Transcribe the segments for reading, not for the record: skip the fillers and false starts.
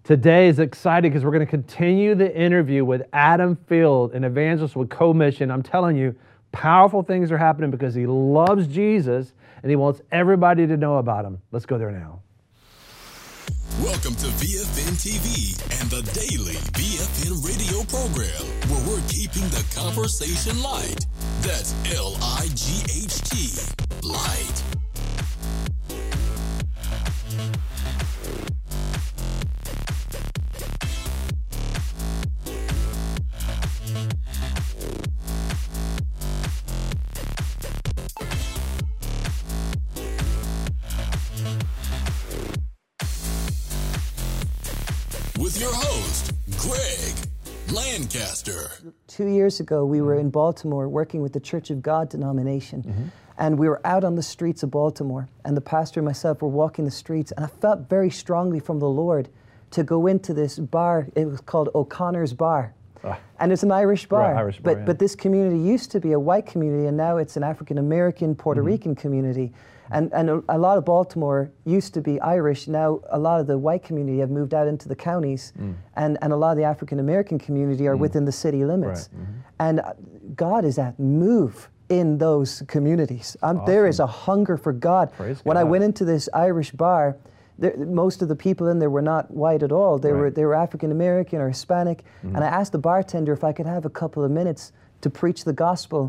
Today is exciting because we're going to continue the interview with Adam Field, an evangelist with Co-Mission. I'm telling you, powerful things are happening because he loves Jesus and he wants everybody to know about him. Let's go there now. Welcome to VFN TV and the daily VFN radio program, where we're keeping the conversation light. That's L-I-G-H-T, light. With your host, Greg Lancaster. 2 years ago, we were in Baltimore working with the Church of God denomination. And we were out on the streets of Baltimore. And the pastor and myself were walking the streets. And I felt very strongly from the Lord to go into this bar. It was called O'Connor's Bar. And it's an Irish bar. Right, Irish bar, but this community used to be a white community, and now it's an African-American, Puerto Rican community. And a lot of Baltimore used to be Irish. Now a lot of the white community have moved out into the counties, and a lot of the African-American community are within the city limits. And God is at move in those communities. There is a hunger for God. When I went into this Irish bar, most of the people in there were not white at all. They were African American or Hispanic. And I asked the bartender if I could have a couple of minutes to preach the gospel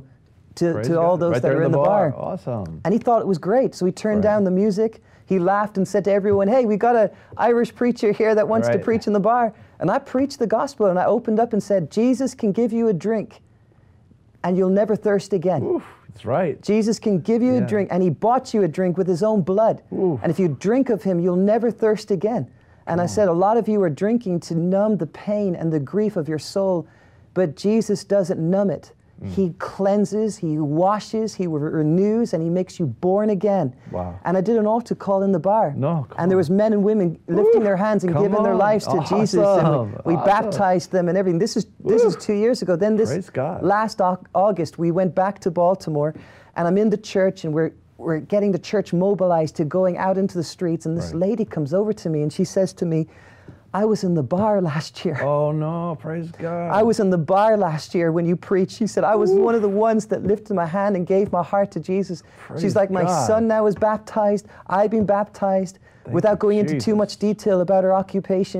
to all those that are in the bar. Awesome. And he thought it was great. So he turned down the music. He laughed and said to everyone, "Hey, we got an Irish preacher here that wants to preach in the bar." And I preached the gospel, and I opened up and said, "Jesus can give you a drink and you'll never thirst again." Oof, that's right. Jesus can give you a drink, and he bought you a drink with his own blood. And if you drink of him, you'll never thirst again. And I said, a lot of you are drinking to numb the pain and the grief of your soul, but Jesus doesn't numb it. He cleanses, he washes, he renews, and he makes you born again. Wow. And I did an altar call in the bar. And there was men and women lifting their hands and giving their lives to Jesus. And we baptized them and everything. This is 2 years ago. Then this last August, we went back to Baltimore, and I'm in the church, and we're getting the church mobilized to going out into the streets. And this lady comes over to me, and she says to me, "I was in the bar last year." Oh no, praise God. "I was in the bar last year when you preached." She said, "I was one of the ones that lifted my hand and gave my heart to Jesus." She's like, "My son now is baptized. I've been baptized." Without going into too much detail about her occupation,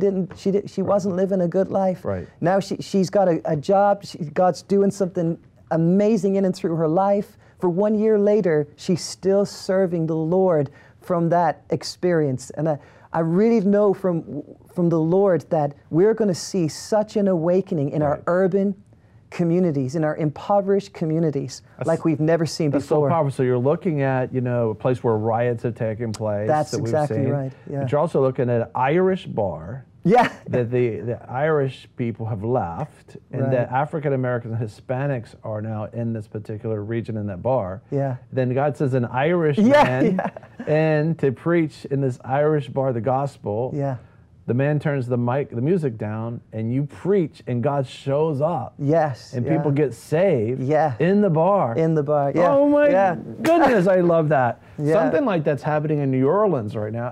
she wasn't living a good life. Now she's got a job. God's doing something amazing in and through her life. For 1 year later, she's still serving the Lord from that experience. And I really know from the Lord that we're going to see such an awakening in our urban communities, in our impoverished communities, like we've never seen before. That's so powerful. So you're looking at, a place where riots have taken place. That's exactly right. Yeah. But you're also looking at an Irish bar. That the Irish people have left, and that African Americans and Hispanics are now in this particular region in that bar. Then God says an Irish man and to preach in this Irish bar the gospel. The man turns the music down, and you preach, and God shows up. And people get saved. In the bar. Oh my goodness, I love that. Something like that's happening in New Orleans right now.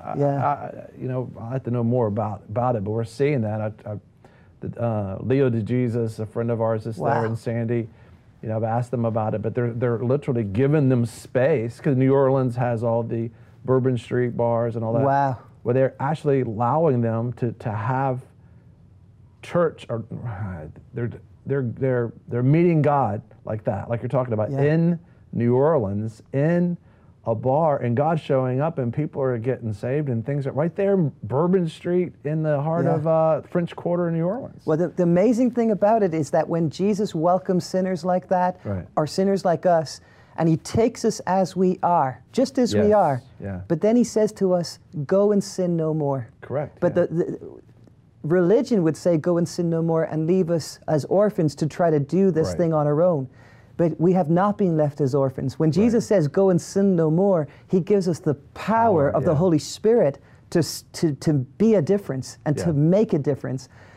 I have to know more about it, but we're seeing that. Leo DeJesus, a friend of ours, is there, and Sandy. I've asked them about it, but they're literally giving them space because New Orleans has all the Bourbon Street bars and all that. Where they're actually allowing them to have church, or they're meeting God like that, like you're talking about, in New Orleans, in a bar, and God's showing up, and people are getting saved, and things are right there, Bourbon Street, in the heart of French Quarter in New Orleans. Well, the amazing thing about it is that when Jesus welcomes sinners like that, or sinners like us, and he takes us as we are, just as we are. But then he says to us, "Go and sin no more." But the religion would say, "Go and sin no more," and leave us as orphans to try to do this thing on our own. But we have not been left as orphans. When Jesus says, "Go and sin no more," he gives us the power of the Holy Spirit to be a difference and to make a difference.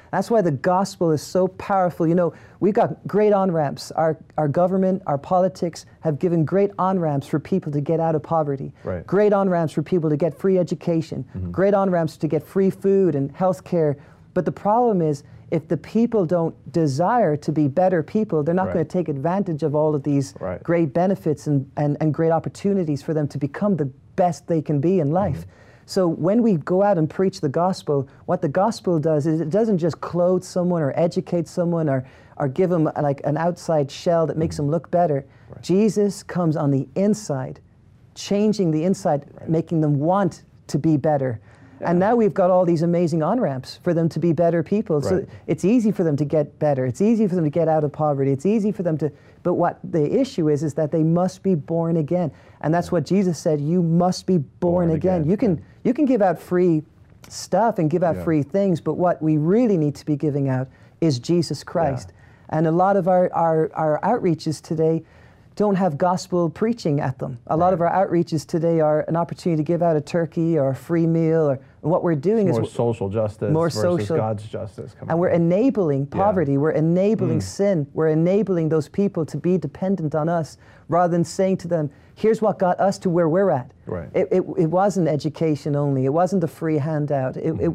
That's why the gospel is so powerful. You know, we've got great on-ramps. Our government, our politics have given great on-ramps for people to get out of poverty. Right. Great on-ramps for people to get free education. Great on-ramps to get free food and health care. But the problem is, if the people don't desire to be better people, they're not going to take advantage of all of these great benefits and great opportunities for them to become the best they can be in life. So when we go out and preach the gospel, what the gospel does is it doesn't just clothe someone or educate someone or give them like an outside shell that makes them look better. Jesus comes on the inside, changing the inside, making them want to be better. And now we've got all these amazing on-ramps for them to be better people. So it's easy for them to get better. It's easy for them to get out of poverty. It's easy for them to, but what the issue is that they must be born again. And that's what Jesus said, you must be born again. You can give out free stuff and give out free things, but what we really need to be giving out is Jesus Christ. And a lot of our outreaches today don't have gospel preaching at them. A lot of our outreaches today are an opportunity to give out a turkey or a free meal, or what we're doing is more social justice versus God's justice. And we're enabling poverty, we're enabling sin, we're enabling those people to be dependent on us rather than saying to them, here's what got us to where we're at. It wasn't education only, it wasn't a free handout.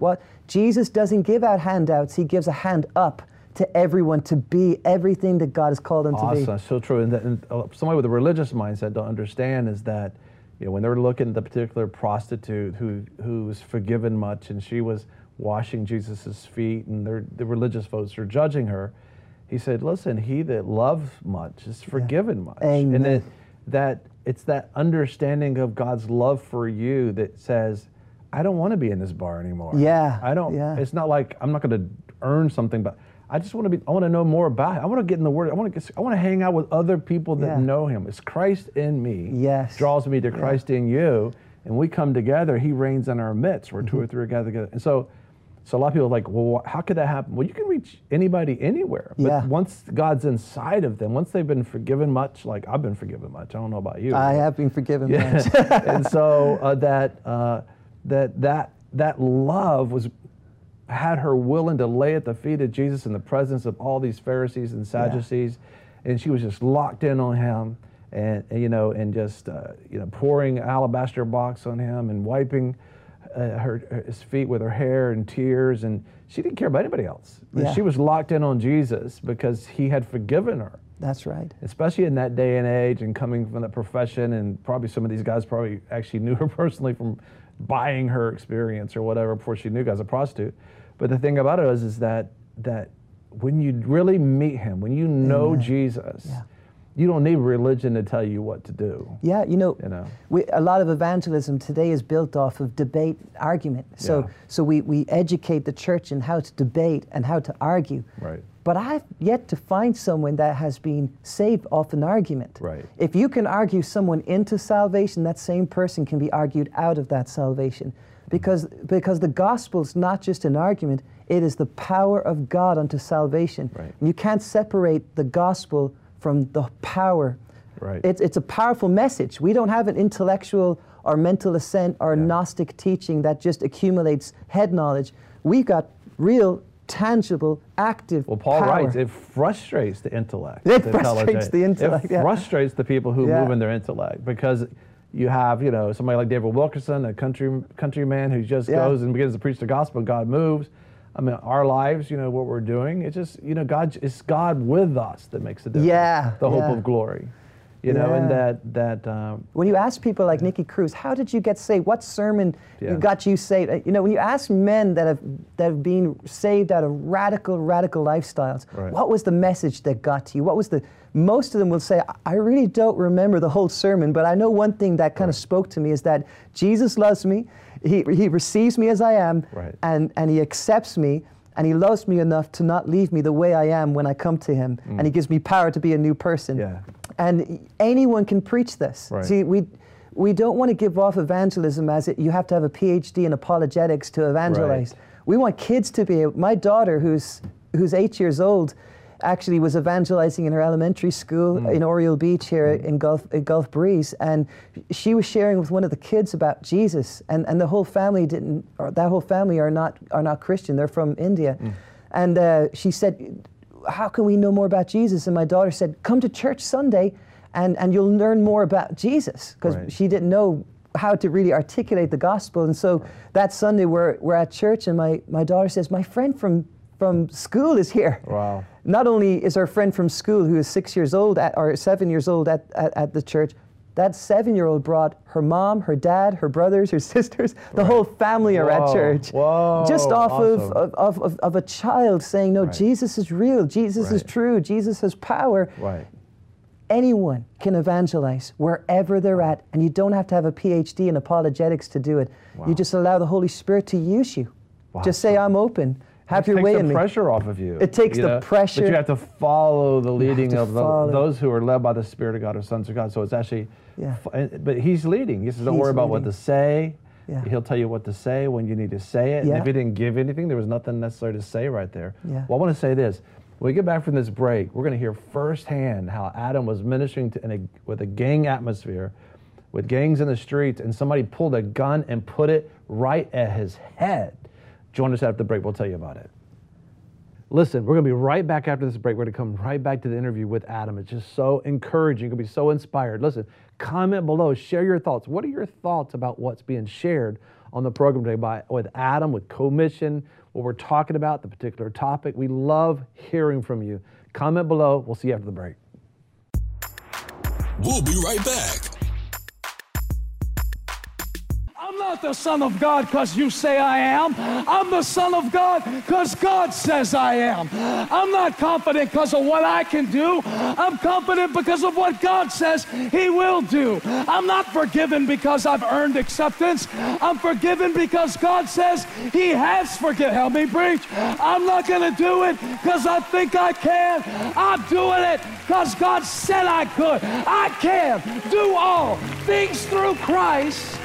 Jesus doesn't give out handouts, he gives a hand up to everyone to be everything that God has called them to be. Awesome, so true. And somebody with a religious mindset don't understand is that, you know, when they're looking at the particular prostitute who was forgiven much, and she was washing Jesus's feet, and the religious folks are judging her, he said, listen, he that loves much is forgiven much. Amen. And that it's that understanding of God's love for you that says, I don't want to be in this bar anymore. It's not like I'm not going to earn something, but I just want to I want to know more about it. I want to get in the Word. I want to hang out with other people that know Him. It's Christ in me. Draws me to Christ in you, and we come together. He reigns in our midst. We're two or three gathered together. And so a lot of people are like, well, how could that happen? Well, you can reach anybody anywhere. But once God's inside of them, once they've been forgiven much, like I've been forgiven much. I don't know about you. I have been forgiven much. And so that love had her willing to lay at the feet of Jesus in the presence of all these Pharisees and Sadducees, and she was just locked in on him, and just pouring alabaster box on him and wiping his feet with her hair and tears, and she didn't care about anybody else. She was locked in on Jesus because he had forgiven her. That's right. Especially in that day and age, and coming from that profession, and probably some of these guys probably actually knew her personally from buying her experience or whatever before she knew God as a prostitute. But the thing about it is that when you really meet him, when you know Jesus, you don't need religion to tell you what to do. A lot of evangelism today is built off of debate, argument. So we educate the church in how to debate and how to argue. But I've yet to find someone that has been saved off an argument. If you can argue someone into salvation, that same person can be argued out of that salvation. Because the gospel is not just an argument, it is the power of God unto salvation. And you can't separate the gospel from the power. It's a powerful message. We don't have an intellectual or mental assent or Gnostic teaching that just accumulates head knowledge. We've got real, tangible, active Well, Paul power. writes, it frustrates the intellect. It frustrates the intellect. It frustrates the people who move in their intellect, because you have, somebody like David Wilkerson, a countryman who just goes and begins to preach the gospel. God moves. I mean, our lives, what we're doing, it's just, it's God with us that makes the difference. The hope of glory. And that when you ask people like Nicky Cruz, how did you get saved? What sermon got you saved? When you ask men that have been saved out of radical lifestyles, what was the message that got to you? Most of them will say, I really don't remember the whole sermon, but I know one thing that kind of spoke to me is that Jesus loves me, he receives me as I am, and he accepts me, and he loves me enough to not leave me the way I am when I come to him, and he gives me power to be a new person. And anyone can preach this. See, we don't want to give off evangelism as you have to have a PhD in apologetics to evangelize. We want kids to be able, my daughter who's 8 years old actually was evangelizing in her elementary school in Oriole Beach here in Gulf Breeze, and she was sharing with one of the kids about Jesus, and the whole family that whole family are not Christian. They're from India. And she said, how can we know more about Jesus? And my daughter said, come to church Sunday and you'll learn more about Jesus. Because she didn't know how to really articulate the gospel. And so that Sunday we're at church and my daughter says, my friend from school is here. Wow. Not only is her friend from school who is 6 years old or 7 years old at the church, that 7-year-old brought her mom, her dad, her brothers, her sisters, the whole family are at church. Whoa. Just off of a child saying, no, Jesus is real, Jesus is true, Jesus has power. Right. Anyone can evangelize wherever they're at, and you don't have to have a PhD in apologetics to do it. Wow. You just allow the Holy Spirit to use you. Wow. Just say, I'm open. Have your way in me. It takes the pressure off of you. It takes the pressure. But you have to follow the leading of those who are led by the Spirit of God or sons of God. So it's actually, but He's leading. He says, don't worry about what to say. Yeah. He'll tell you what to say when you need to say it. Yeah. And if He didn't give anything, there was nothing necessary to say right there. Yeah. Well, I want to say this. When we get back from this break, we're going to hear firsthand how Adam was ministering with a gang atmosphere, with gangs in the streets, and somebody pulled a gun and put it right at his head. Join us after the break. We'll tell you about it. Listen, we're going to be right back after this break. We're going to come right back to the interview with Adam. It's just so encouraging. You're going to be so inspired. Listen, comment below. Share your thoughts. What are your thoughts about what's being shared on the program today with Adam, with Commission, what we're talking about, the particular topic? We love hearing from you. Comment below. We'll see you after the break. We'll be right back. I'm not the Son of God because you say I am. I'm the Son of God because God says I am. I'm not confident because of what I can do. I'm confident because of what God says He will do. I'm not forgiven because I've earned acceptance. I'm forgiven because God says He has forgiven. Help me preach. I'm not going to do it because I think I can. I'm doing it because God said I could. I can do all things through Christ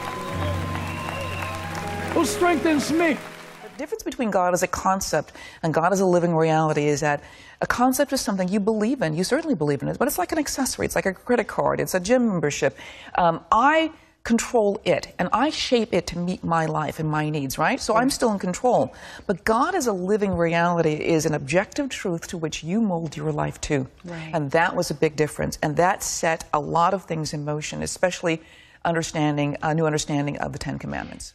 who strengthens me. The difference between God as a concept and God as a living reality is that a concept is something you believe in. You certainly believe in it, but it's like an accessory. It's like a credit card. It's a gym membership. I control it, and I shape it to meet my life and my needs, right? So I'm still in control. But God as a living reality is an objective truth to which you mold your life to. Right. And that was a big difference. And that set a lot of things in motion, especially understanding a new understanding of the Ten Commandments.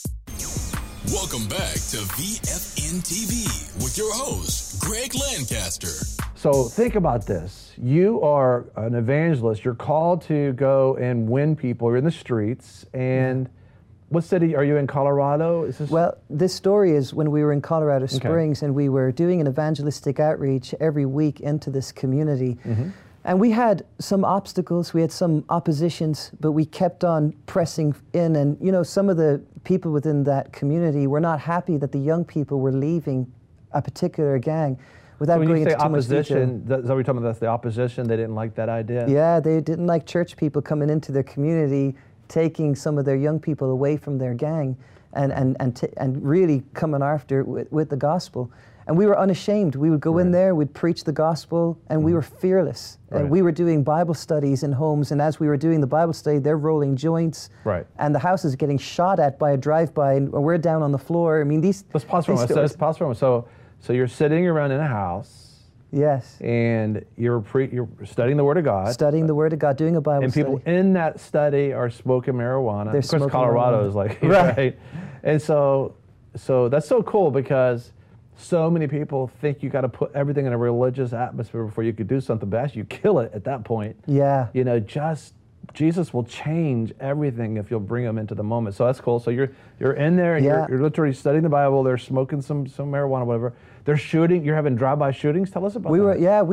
Welcome back to VFN TV with your host, Greg Lancaster. So think about this. You are an evangelist. You're called to go and win people. You're in the streets. And what city are you in? Colorado? Well, this story is when we were in Colorado Springs, and we were doing an evangelistic outreach every week into this community. Mm-hmm. And we had some obstacles, we had some oppositions, but we kept on pressing in. And, you know, some of the people within that community were not happy that the young people were leaving a particular gang. Without going into too much detail. Is that what you're talking about? That's the opposition? They didn't like that idea? Yeah, they didn't like church people coming into their community, taking some of their young people away from their gang and really coming after with the gospel. And we were unashamed. We would go in there, we'd preach the gospel, and we were fearless. And we were doing Bible studies in homes, and as we were doing the Bible study, they're rolling joints. Right. And the house is getting shot at by a drive-by, and we're down on the floor. I mean, these... Let's pause for a moment. Let's pause for a moment. So you're sitting around in a house. Yes. And you're studying the Word of God. Studying the Word of God, doing a Bible study. And people in that study are smoking marijuana. They're of course, smoking Colorado marijuana. Is like, right. And so that's so cool because so many people think you got to put everything in a religious atmosphere before you could do something bad. You kill it at that point. Yeah. You know, Jesus will change everything if you'll bring them into the moment. So that's cool. So you're in there and you're literally studying the Bible. They're smoking some marijuana, whatever. They're shooting. You're having drive-by shootings. Tell us about that.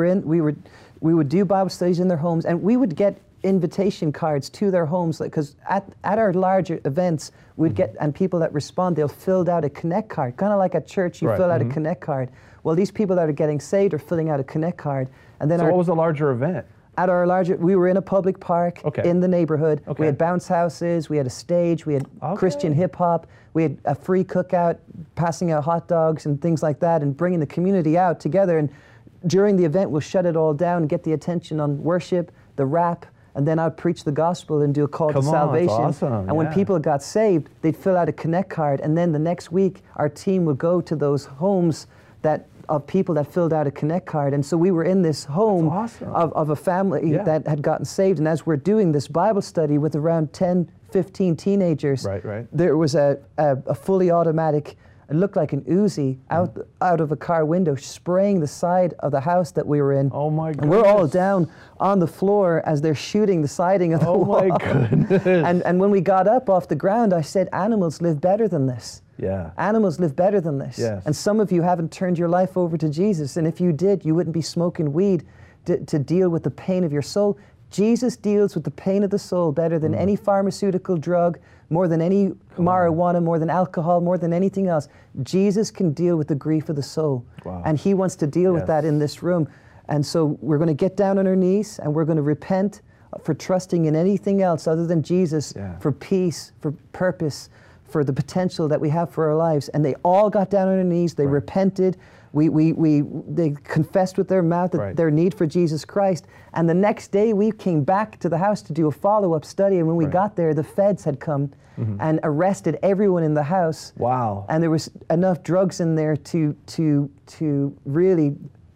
We would do Bible studies in their homes, and we would get invitation cards to their homes, because at our larger events we'd get, and people that respond, they'll fill out a Connect card, kind of like at church you fill out a Connect card. Well, these people that are getting saved are filling out a Connect card, and then what was the larger event? At our larger, we were in a public park in the neighborhood. We had bounce houses, we had a stage, we had Christian hip hop, we had a free cookout, passing out hot dogs and things like that, and bringing the community out together. And during the event, we'll shut it all down and get the attention on worship, the rap, and then I'd preach the gospel and do a call to salvation. Awesome. And when people got saved, they'd fill out a Connect card, and then the next week, our team would go to those homes of people that filled out a Connect card. And so we were in this home of a family that had gotten saved. And as we're doing this Bible study with around 10, 15 teenagers, there was a fully automatic, it looked like an Uzi out of a car window, spraying the side of the house that we were in. Oh my goodness. And we're all down on the floor as they're shooting the siding of the wall. Oh my goodness. And when we got up off the ground, I said, animals live better than this. Yeah. Animals live better than this. Yes. And some of you haven't turned your life over to Jesus. And if you did, you wouldn't be smoking weed to deal with the pain of your soul. Jesus deals with the pain of the soul better than any pharmaceutical drug, more than any marijuana, more than alcohol, more than anything else. Jesus can deal with the grief of the soul. Wow. And he wants to deal with that in this room. And so we're going to get down on our knees and we're going to repent for trusting in anything else other than Jesus, for peace, for purpose, for the potential that we have for our lives. And they all got down on their knees. They repented. They confessed with their mouth their need for Jesus Christ. And the next day we came back to the house to do a follow-up study. And when we got there, the feds had come and arrested everyone in the house. Wow. And there was enough drugs in there to really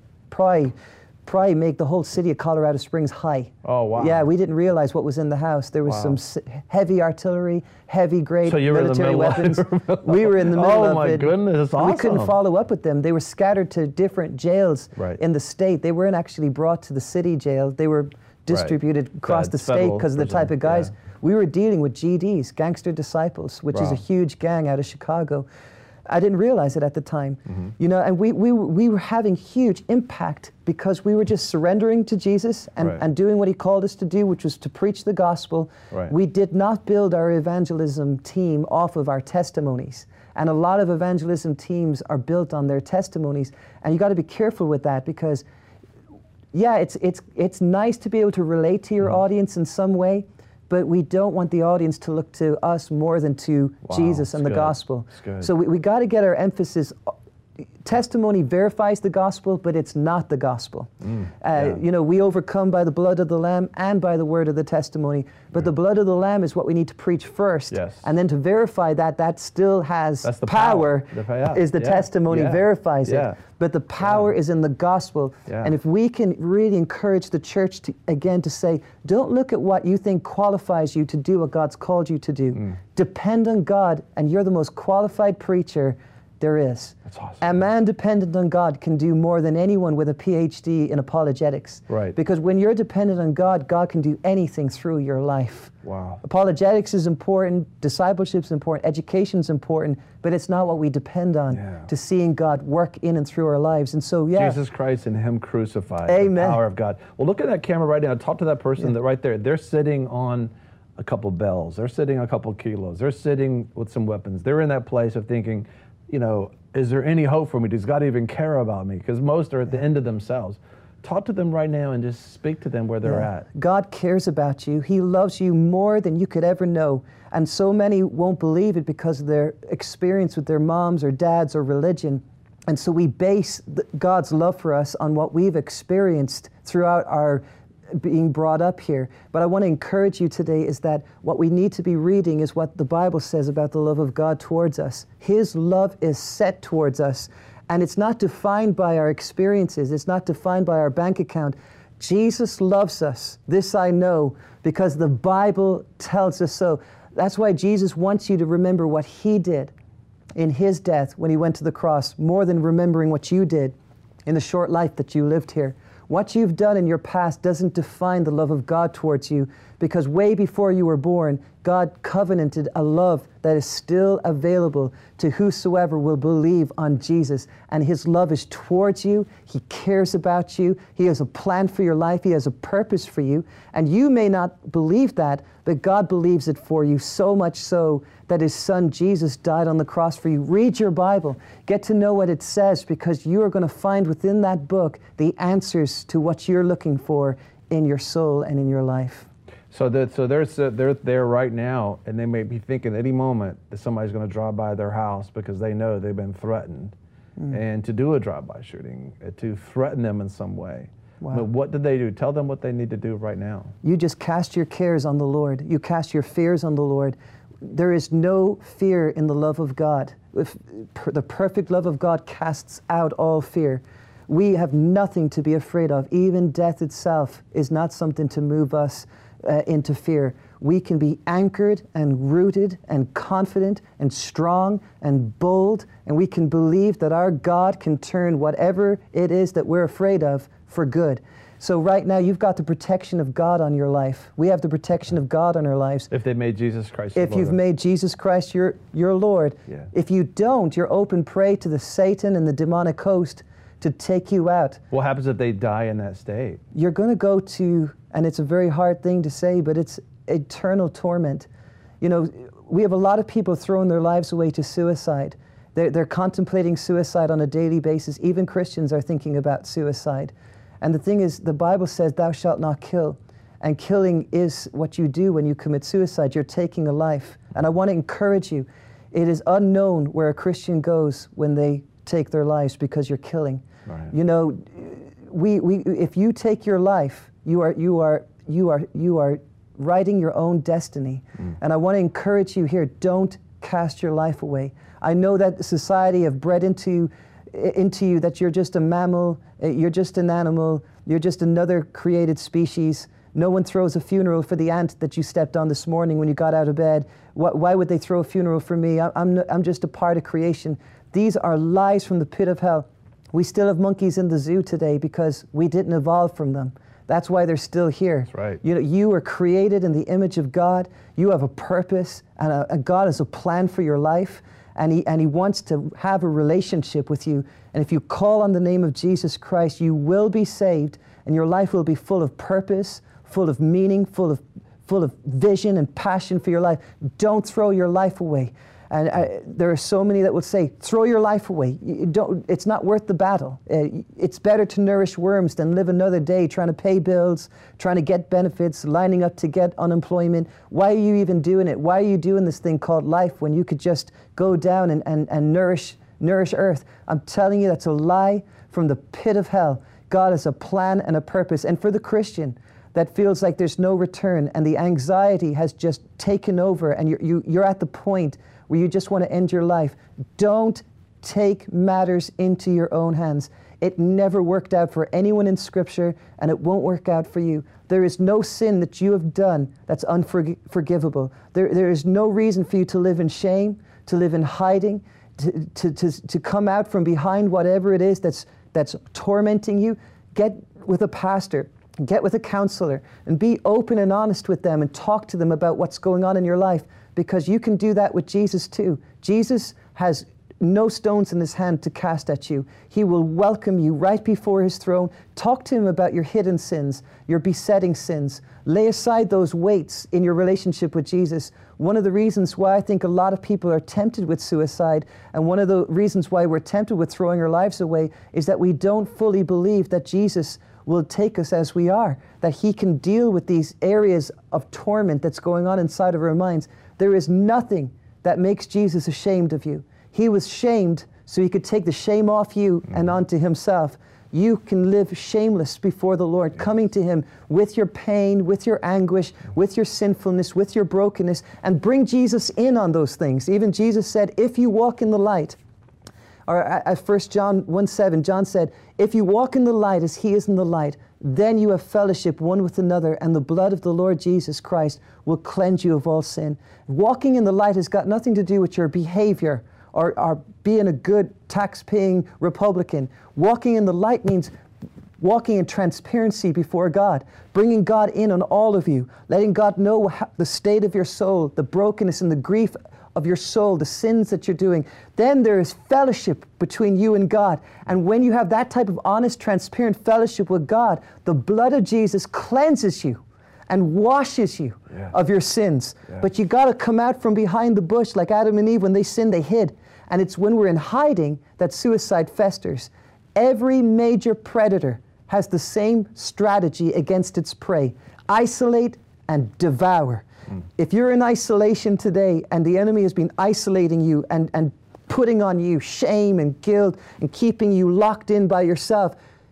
probably make the whole city of Colorado Springs high. Oh, wow. Yeah, we didn't realize what was in the house. There was some heavy artillery, heavy grade military weapons. We were in the middle of it. Oh my goodness, that's awesome. We couldn't follow up with them. They were scattered to different jails in the state. They weren't actually brought to the city jail. They were distributed across the state because of the type of guys. Yeah. We were dealing with GDs, Gangster Disciples, which is a huge gang out of Chicago. I didn't realize it at the time, you know, and we were having huge impact because we were just surrendering to Jesus and doing what he called us to do, which was to preach the gospel. We did not build our evangelism team off of our testimonies. And a lot of evangelism teams are built on their testimonies. And you got to be careful with that because, yeah, it's nice to be able to relate to your audience in some way, but we don't want the audience to look to us more than to Jesus and the gospel. So we got to get our emphasis. Testimony verifies the gospel, but it's not the gospel. You know, we overcome by the blood of the Lamb and by the word of the testimony. But the blood of the Lamb is what we need to preach first. And then to verify that still has power. Is the testimony verifies it. But the power is in the gospel. And if we can really encourage the church to say, don't look at what you think qualifies you to do what God's called you to do. Depend on God, and you're the most qualified preacher there is. That's awesome. A man dependent on God can do more than anyone with a PhD in apologetics. Because when you're dependent on God, God can do anything through your life. Apologetics is important, discipleship's important, education's important, but it's not what we depend on to seeing God work in and through our lives. And so, Jesus Christ and him crucified, the power of God. Well, look at that camera right now. Talk to that person that right there. They're sitting on a couple bells. They're sitting on a couple kilos. They're sitting with some weapons. They're in that place of thinking, you know, is there any hope for me? Does God even care about me? Because most are at the end of themselves. Talk to them right now and just speak to them where they're at. God cares about you. He loves you more than you could ever know. And so many won't believe it because of their experience with their moms or dads or religion. And so we base God's love for us on what we've experienced throughout our being brought up here. But I want to encourage you today is that what we need to be reading is what the Bible says about the love of God towards us. His love is set towards us, and it's not defined by our experiences. It's not defined by our bank account. Jesus loves us. This I know because the Bible tells us so. That's why Jesus wants you to remember what he did in his death when he went to the cross, more than remembering what you did in the short life that you lived here. What you've done in your past doesn't define the love of God towards you, because way before you were born, God covenanted a love that is still available to whosoever will believe on Jesus. And his love is towards you. He cares about you. He has a plan for your life. He has a purpose for you. And you may not believe that, but God believes it for you, so much so that his son Jesus died on the cross for you. Read your Bible. Get to know what it says, because you are going to find within that book the answers to what you're looking for in your soul and in your life. So they're there right now, and they may be thinking at any moment that somebody's going to drive by their house because they know they've been threatened, and to do a drive-by shooting, to threaten them in some way. Wow. But what did they do? Tell them what they need to do right now. You just cast your cares on the Lord. You cast your fears on the Lord. There is no fear in the love of God. The perfect love of God casts out all fear. We have nothing to be afraid of. Even death itself is not something to move us into fear. We can be anchored and rooted and confident and strong and bold, and we can believe that our God can turn whatever it is that we're afraid of for good. So right now, you've got the protection of God on your life. We have the protection of God on our lives. If they made Jesus Christ If you've made Jesus Christ your Lord. Yeah. If you don't, you're open prey to the Satan and the demonic host to take you out. What happens if they die in that state? You're going to go to, and it's a very hard thing to say, but it's eternal torment. You know, we have a lot of people throwing their lives away to suicide. They're contemplating suicide on a daily basis. Even Christians are thinking about suicide. And the thing is, the Bible says, thou shalt not kill. And killing is what you do when you commit suicide. You're taking a life. And I want to encourage you, it is unknown where a Christian goes when they take their lives because you're killing. Right. You know, if you take your life, you are writing your own destiny. And I want to encourage you here, don't cast your life away. I know that society have bred into you that you're just a mammal, you're just an animal, you're just another created species. No one throws a funeral for the ant that you stepped on this morning when you got out of bed. Why would they throw a funeral for me? I'm just a part of creation. These are lies from the pit of hell. We still have monkeys in the zoo today because we didn't evolve from them. That's why they're still here. That's right. You know, you were created in the image of God. You have a purpose, and God has a plan for your life. And he wants to have a relationship with you. And if you call on the name of Jesus Christ, you will be saved, and your life will be full of purpose, full of meaning, full of vision and passion for your life. Don't throw your life away. And there are so many that will say, throw your life away. It's not worth the battle. It's better to nourish worms than live another day trying to pay bills, trying to get benefits, lining up to get unemployment. Why are you even doing it? Why are you doing this thing called life when you could just go down and nourish earth? I'm telling you, that's a lie from the pit of hell. God has a plan and a purpose. And for the Christian that feels like there's no return and the anxiety has just taken over and you're at the point where you just want to end your life, don't take matters into your own hands. It never worked out for anyone in Scripture, and it won't work out for you. There is no sin that you have done that's unforgivable. There is no reason for you to live in shame, to live in hiding, to come out from behind whatever it is that's tormenting you. Get with a pastor. Get with a counselor and be open and honest with them and talk to them about what's going on in your life, because you can do that with Jesus too. Jesus has no stones in his hand to cast at you. He will welcome you right before his throne. Talk to him about your hidden sins, your besetting sins. Lay aside those weights in your relationship with Jesus. One of the reasons why I think a lot of people are tempted with suicide, and one of the reasons why we're tempted with throwing our lives away, is that we don't fully believe that Jesus will take us as we are, that he can deal with these areas of torment that's going on inside of our minds. There is nothing that makes Jesus ashamed of you. He was shamed so he could take the shame off you and onto himself. You can live shameless before the Lord, coming to him with your pain, with your anguish, with your sinfulness, with your brokenness, and bring Jesus in on those things. Even Jesus said, if you walk in the light, or at 1 John 1:7, John said, if you walk in the light as he is in the light, then you have fellowship one with another, and the blood of the Lord Jesus Christ will cleanse you of all sin. Walking in the light has got nothing to do with your behavior or being a good tax-paying Republican. Walking in the light means walking in transparency before God, bringing God in on all of you, letting God know the state of your soul, the brokenness and the grief of your soul, the sins that you're doing. Then there is fellowship between you and God. And when you have that type of honest, transparent fellowship with God, the blood of Jesus cleanses you and washes you of your sins. But you got to come out from behind the bush like Adam and Eve. When they sinned, they hid. And it's when we're in hiding that suicide festers. Every major predator has the same strategy against its prey: isolate and devour. If you're in isolation today and the enemy has been isolating you and putting on you shame and guilt and keeping you locked in by yourself,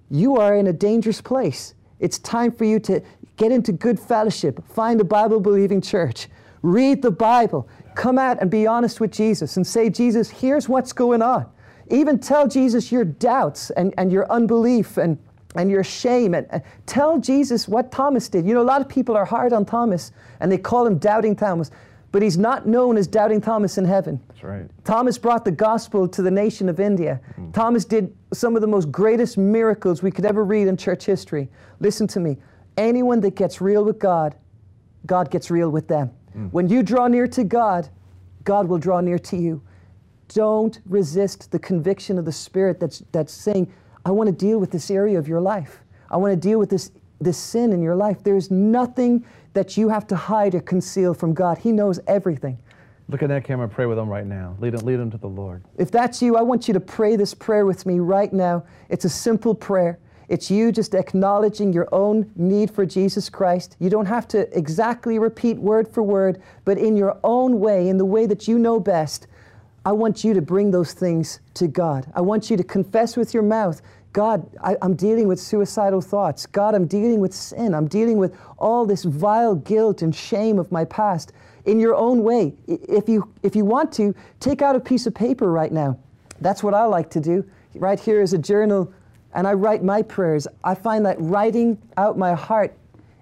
you are in a dangerous place. It's time for you to get into good fellowship, find a Bible-believing church, read the Bible, come out and be honest with Jesus and say, Jesus, here's what's going on. Even tell Jesus your doubts and your unbelief and your shame. And tell Jesus what Thomas did. You know, a lot of people are hard on Thomas and they call him Doubting Thomas, but he's not known as Doubting Thomas in heaven. That's right. Thomas brought the gospel to the nation of India. Thomas did some of the most greatest miracles we could ever read in church history. Listen to me. Anyone that gets real with God, God gets real with them. When you draw near to God, God will draw near to you. Don't resist the conviction of the Spirit that's saying, I want to deal with this area of your life. I want to deal with this sin in your life. There's nothing that you have to hide or conceal from God. He knows everything. Look at that camera and pray with them right now. Lead them to the Lord. If that's you, I want you to pray this prayer with me right now. It's a simple prayer. It's you just acknowledging your own need for Jesus Christ. You don't have to exactly repeat word for word, but in your own way, in the way that you know best, I want you to bring those things to God. I want you to confess with your mouth, God, I'm dealing with suicidal thoughts. God, I'm dealing with sin. I'm dealing with all this vile guilt and shame of my past. In your own way, if you want to, take out a piece of paper right now. That's what I like to do. Right here is a journal, and I write my prayers. I find that writing out my heart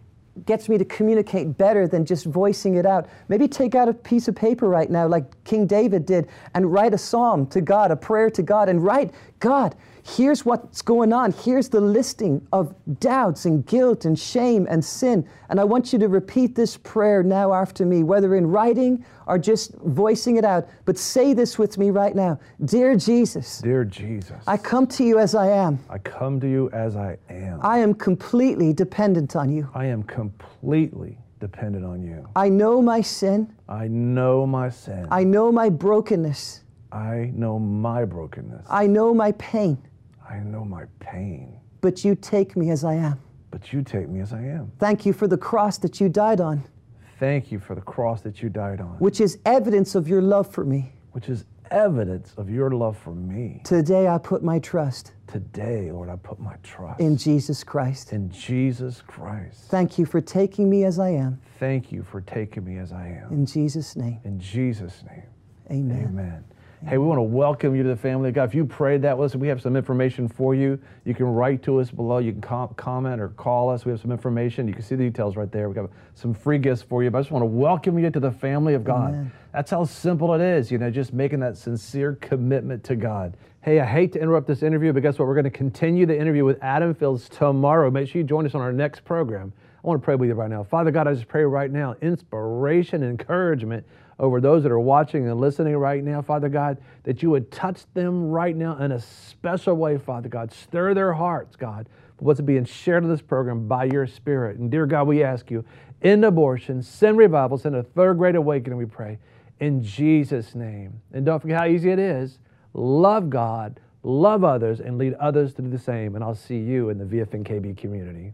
gets me to communicate better than just voicing it out. Maybe take out a piece of paper right now, like King David did, and write a psalm to God, a prayer to God, and write, God, here's what's going on. Here's the listing of doubts and guilt and shame and sin. And I want you to repeat this prayer now after me, whether in writing or just voicing it out. But say this with me right now. Dear Jesus. Dear Jesus. I come to you as I am. I come to you as I am. I am completely dependent on you. I am completely dependent on you. I know my sin. I know my sin. I know my brokenness. I know my brokenness. I know my pain. I know my pain. But you take me as I am. But you take me as I am. Thank you for the cross that you died on. Thank you for the cross that you died on. Which is evidence of your love for me. Which is evidence of your love for me. Today I put my trust. Today, Lord, I put my trust. In Jesus Christ. In Jesus Christ. Thank you for taking me as I am. Thank you for taking me as I am. In Jesus' name. In Jesus' name. Amen. Amen. Hey, we want to welcome you to the family of God. If you prayed that with us, we have some information for you. You can write to us below. You can comment or call us. We have some information. You can see the details right there. We've got some free gifts for you. But I just want to welcome you to the family of God. Amen. That's how simple it is, just making that sincere commitment to God. Hey, I hate to interrupt this interview, but guess what? We're going to continue the interview with Adam Fields tomorrow. Make sure you join us on our next program. I want to pray with you right now. Father God, I just pray right now, inspiration, encouragement over those that are watching and listening right now, Father God, that you would touch them right now in a special way, Father God. Stir their hearts, God, for what's being shared in this program by your Spirit. And dear God, we ask you, end abortion, send revival, send a third great awakening, we pray, in Jesus' name. And don't forget how easy it is. Love God, love others, and lead others to do the same. And I'll see you in the VFNKB community.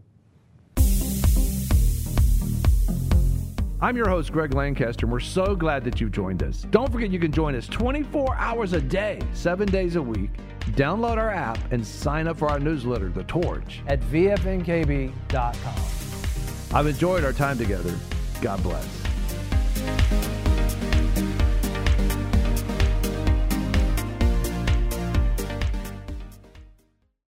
I'm your host, Greg Lancaster, and we're so glad that you've joined us. Don't forget you can join us 24 hours a day, 7 days a week. Download our app and sign up for our newsletter, The Torch, at VFNKB.com. I've enjoyed our time together. God bless.